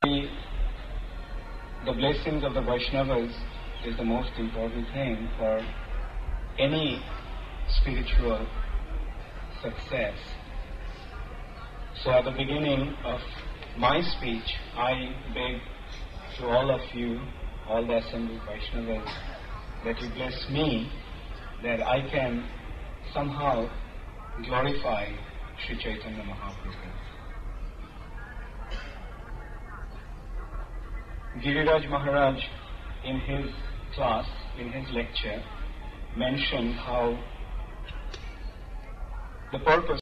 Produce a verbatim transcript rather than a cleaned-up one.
The, the blessings of the Vaishnavas is the most important thing for any spiritual success. So at the beginning of my speech, I beg to all of you, all the assembled Vaishnavas, that you bless me, that I can somehow glorify Sri Chaitanya Mahaprabhu. Giriraj Maharaj, in his class, in his lecture, mentioned how the purpose